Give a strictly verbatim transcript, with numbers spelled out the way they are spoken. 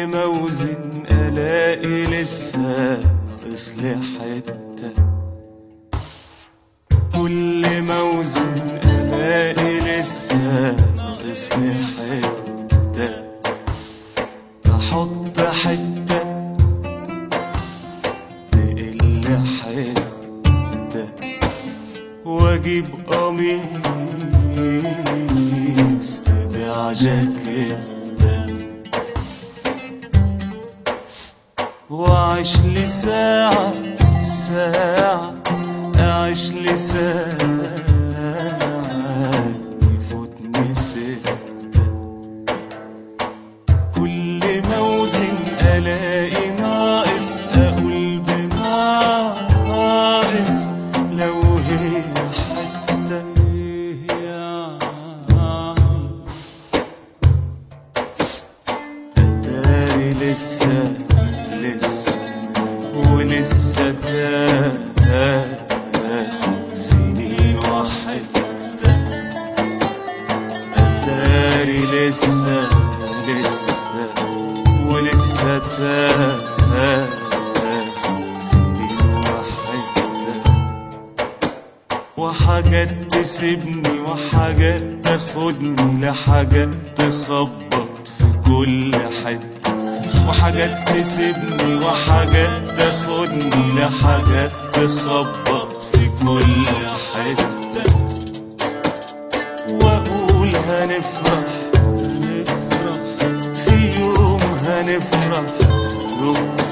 ما اوزن الاقي لسه ناقصلي حته، كل ما اوزن الاقي لسه ناقصلي حته، احط حته تقل حته، واجيب قميص تدع جاكيته، واعيش لي ساعة ساعة، اعيش لي ساعة يفوتني ستة، كل ما اوزن الاقي ناقص، اقول بناقص لو هي حتى اتاري لسه لسه ولسه تاخد سنين وحدة، أتاري لسه لسه ولسه تاخد سنين وحدة، وحاجات تسيبني وحاجات تاخدني لحاجات تخبط في كل حتة، وحاجات تسيبني وحاجات تاخدني لحاجات تخبط في كل حتة، واقول هنفرح هنفرح في يوم هنفرح يوم